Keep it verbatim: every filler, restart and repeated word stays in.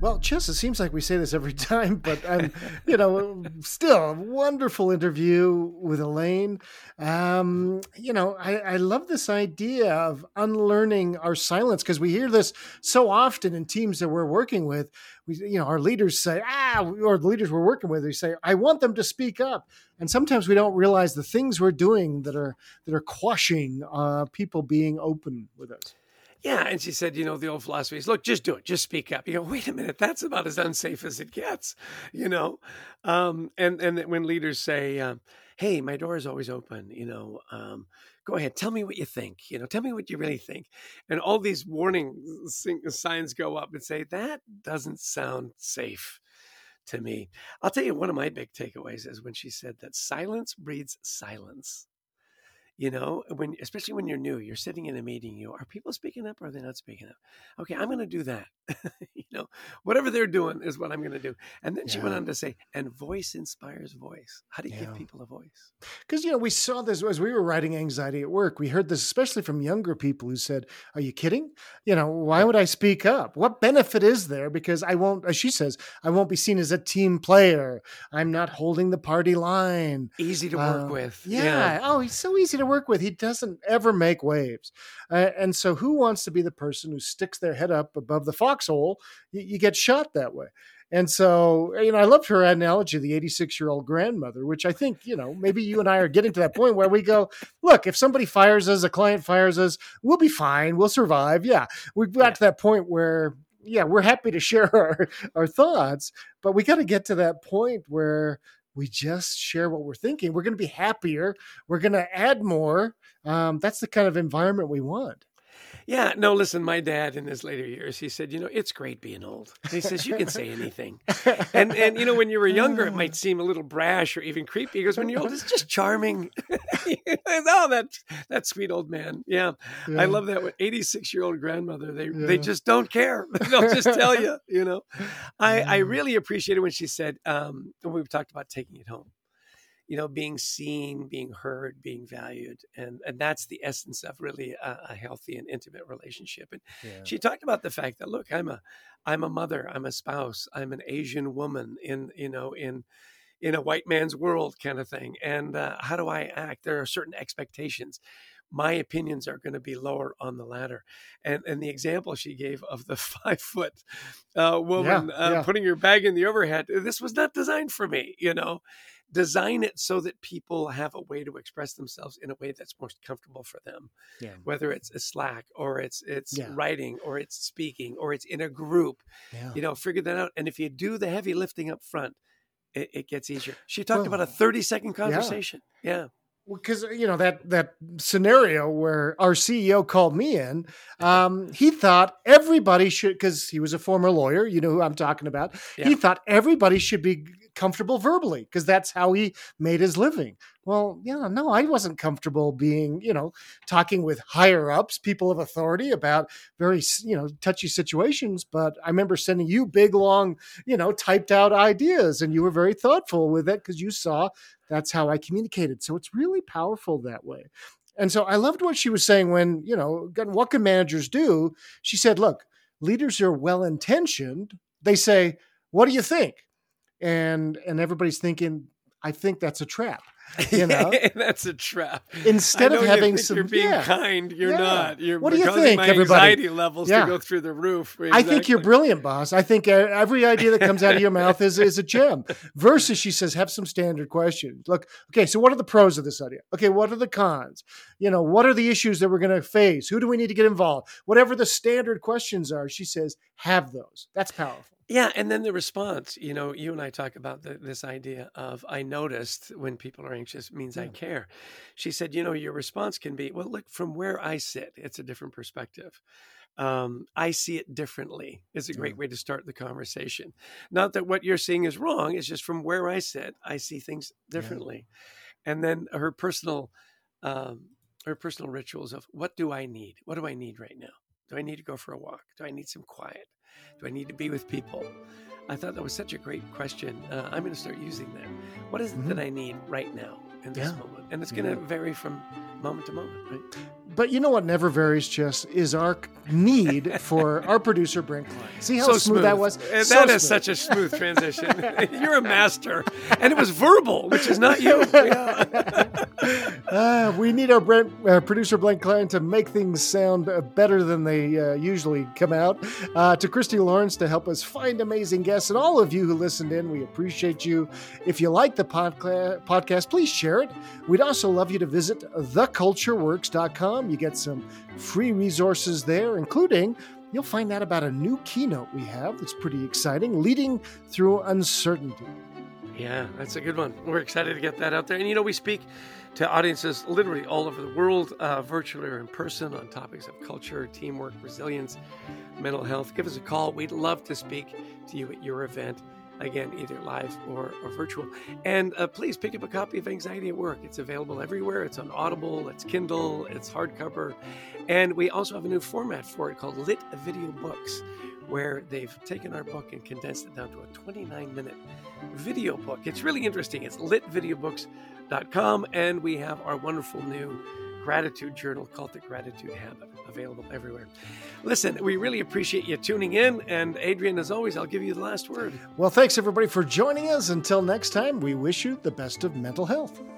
Well, Chess, it seems like we say this every time, but I'm, you know, still a wonderful interview with Elaine. Um, you know, I, I love this idea of unlearning our silence because we hear this so often in teams that we're working with. We, you know, our leaders say, ah, or the leaders we're working with, they say, I want them to speak up. And sometimes we don't realize the things we're doing that are that are quashing uh, people being open with us. Yeah, and she said, you know, the old philosophy is, look, just do it, just speak up. You go, wait a minute, that's about as unsafe as it gets, you know. Um, and and when leaders say, um, hey, my door is always open, you know, um, go ahead, tell me what you think, you know, tell me what you really think. And all these warning signs go up and say, that doesn't sound safe to me. I'll tell you, one of my big takeaways is when she said that silence breeds silence. You know, when especially when you're new, you're sitting in a meeting, you are people speaking up or are they not speaking up? Okay, I'm going to do that. You know, whatever they're doing is what I'm going to do. And then she Yeah. went on to say, and voice inspires voice. How do you Yeah. give people a voice? Because, you know, we saw this as we were writing Anxiety at Work. We heard this, especially from younger people who said, are you kidding? You know, why would I speak up? What benefit is there? Because I won't, as she says, I won't be seen as a team player. I'm not holding the party line. Easy to work Uh, with. Yeah. Yeah. Oh, he's so easy to work with. He doesn't ever make waves. Uh, and so who wants to be the person who sticks their head up above the foxhole? You, you get shot that way. And so, you know, I loved her analogy, the eighty-six-year-old grandmother, which I think, you know, maybe you and I are getting to that point where we go, look, if somebody fires us, a client fires us, we'll be fine. We'll survive. Yeah. We've got Yeah. to that point where, yeah, we're happy to share our, our thoughts, but we got to get to that point where we just share what we're thinking. We're going to be happier. We're going to add more. Um, that's the kind of environment we want. Yeah, no, listen, my dad in his later years, he said, you know, it's great being old. He says, you can say anything. And, and you know, when you were younger, it might seem a little brash or even creepy. He goes, when you're old, it's just charming. Oh, that, that sweet old man. Yeah, Yeah. I love that. eighty-six-year-old grandmother, they Yeah. they just don't care. They'll just tell you, you know. I, I really appreciated when she said, um, when we've talked about taking it home. You know, being seen, being heard, being valued. And, and that's the essence of really a, a healthy and intimate relationship. And Yeah. she talked about the fact that, look, I'm a, I'm a mother, I'm a spouse, I'm an Asian woman in, you know, in, in a white man's world kind of thing. And uh, how do I act? There are certain expectations. My opinions are going to be lower on the ladder. And and the example she gave of the five foot uh, woman Yeah, uh, yeah. putting her bag in the overhead, this was not designed for me, you know. Design it so that people have a way to express themselves in a way that's most comfortable for them. Yeah. Whether it's a Slack or it's it's Yeah. writing or it's speaking or it's in a group, Yeah. you know, figure that out. And if you do the heavy lifting up front, it, it gets easier. She talked Well, about a thirty second conversation. Yeah. because, you know, that that scenario where our C E O called me in, um, he thought everybody should, because he was a former lawyer, you know who I'm talking about. Yeah. He thought everybody should be comfortable verbally because that's how he made his living. Well, yeah, no, I wasn't comfortable being, you know, talking with higher ups, people of authority about very, you know, touchy situations. But I remember sending you big, long, you know, typed out ideas, and you were very thoughtful with it because you saw that's how I communicated. So it's really powerful that way. And so I loved what she was saying when, you know, what can managers do? She said, look, leaders are well-intentioned. They say, what do you think? And, and everybody's thinking, I think that's a trap. You know, that's a trap. Instead I know of having you think some, you're being yeah, kind, you're yeah. not. You're what do you causing think, my everybody? anxiety levels Yeah. to go through the roof. I think you're Exactly. brilliant, boss. I think uh, every idea that comes out of your mouth is, is a gem. Versus, she says, have some standard questions. Look, okay, so what are the pros of this idea? Okay, what are the cons? You know, what are the issues that we're going to face? Who do we need to get involved? Whatever the standard questions are, she says, have those. That's powerful. Yeah, and then the response, you know, you and I talk about the, this idea of I noticed when people are anxious means I Yeah. care. She said, you know, your response can be, well, look, from where I sit, it's a different perspective. Um, I see it differently is a great Yeah. way to start the conversation. Not that what you're seeing is wrong. It's just from where I sit, I see things differently. And then her personal, um, her personal rituals of what do I need? What do I need right now? Do I need to go for a walk? Do I need some quiet? Do I need to be with people? I thought that was such a great question. Uh, I'm going to start using that. What is it Mhm. that I need right now? in this Yeah. moment. And it's going to Yeah. vary from moment to moment, right? But you know what never varies, Jess, is our need for our producer, Brent Klein. See how So smooth, that was? And So that is smooth. such a smooth transition. You're a master. And it was verbal, which is not you. Yeah. Uh, we need our Brent, uh, producer, Brent Klein, to make things sound uh, better than they uh, usually come out. Uh, to Christy Lawrence to help us find amazing guests. And all of you who listened in, we appreciate you. If you like the podca- podcast, please share it. We'd also love you to visit the culture works dot com. You get some free resources there, including you'll find out about a new keynote we have that's pretty exciting, Leading Through Uncertainty. Yeah, that's a good one. We're excited to get that out there. And, you know, we speak to audiences literally all over the world, uh, virtually or in person, on topics of culture, teamwork, resilience, mental health. Give us a call. We'd love to speak to you at your event. Again, either live or, or virtual. And uh, please pick up a copy of Anxiety at Work. It's available everywhere. It's on Audible, it's Kindle, it's hardcover. And we also have a new format for it called Lit Video Books, where they've taken our book and condensed it down to a twenty-nine minute video book. It's really interesting. It's lit video books dot com. And we have our wonderful new gratitude journal called The Gratitude Habit, available everywhere. Listen, we really appreciate you tuning in. And Adrian, as always, I'll give you the last word. Well, thanks everybody for joining us. Until next time, we wish you the best of mental health.